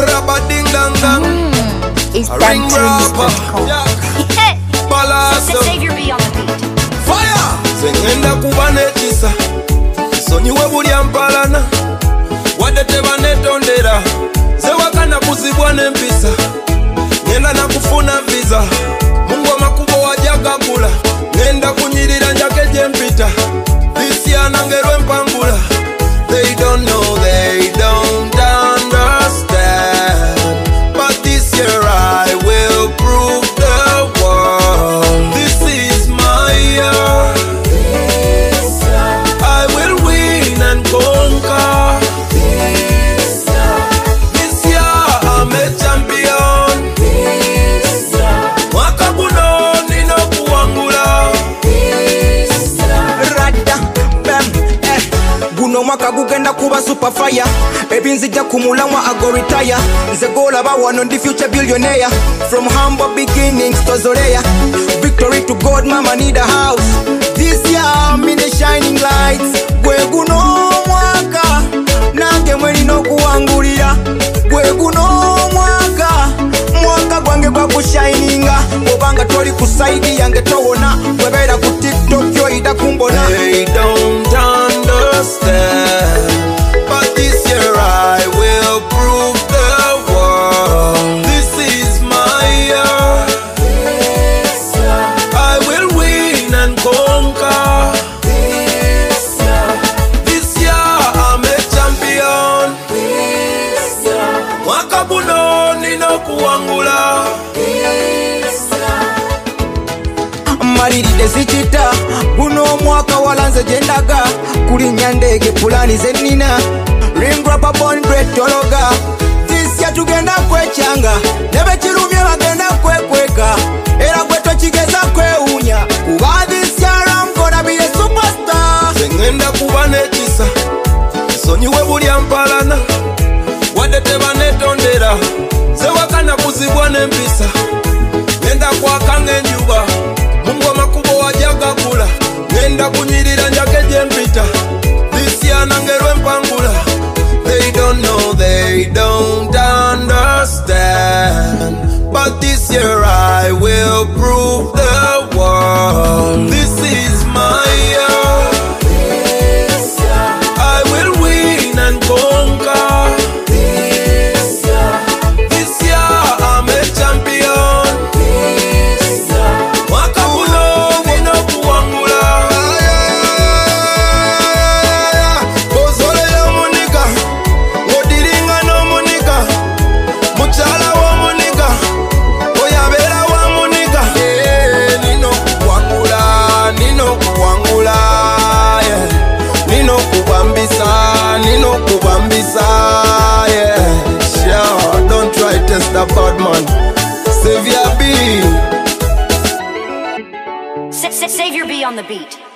Rabba-ding dang dang. It's Ring rapper. Balaso. Savior be on the beat. Fire. Zengenda kubanetisa. Sonyiwe buli ampalana. Wadde tebanetondera. Zewakana kuzibwa n'empisa. Ngenda na kufuna visa. Mungu amakubo wajagagula. Ngenda kunyirira njake jempita. This year nangerwe mpangula. They don't know, they don't understand. But this year I will prove the world. This is my year. I will win and conquer. This year I'm a champion. Mwaka guno nino kuwangula. Radda, bam, guno mwaka gugenda kuba super fire. Ebinzija kumulamwa ago retire. Nze golaba wano ndi future billionaire. From humble beginnings to Zoleya. Victory to God, mama need a house. This year I'm in the shining lights. Gwe guno mwaka nange mwerino kuwangulira. Gwe guno mwaka gwange gwa kushininga. Obanga toli kusaidi yange towona. Webera ku TikTok yo ida kumbona. They don't understand. But this year I will prove the world. This is my year. I will win and conquer. This year I'm a champion. Mwaka guno nino kuwangula. Maliride sichita guno mwaka walanze jendaga kulinya ndege pulani zenina ring rapper born great tologa. This year tugenda kwechanga nebe kirumye bagenda kwekweka era gwe tokigeza kwewunya kuba this year I'm gonna be a superstar. Zengenda kuba nekisa sonyiwe buli ampalana wadde tebanetondera zewakana kuzibwa n'empisa ngenda kwakanga enjuba Mungu amakubo wajagagula ngenda kunyirira njake jempita this year nangerwe mpangula. They don't know, they don't understand. But this year I will prove the world. This is my year. I will win and conquer. This year I'm a champion. Mwaka guno nino kuwangula. Bozole y'omunika, ng'odiringa n'omunika. Mukyala w'omunika, oyabeera w'omunika. Nino kuwangula, nino kuwangula. Nino kubambisa, nino kubambisa. Sure, don't try test the bad man. Savior be. Savior be on the beat.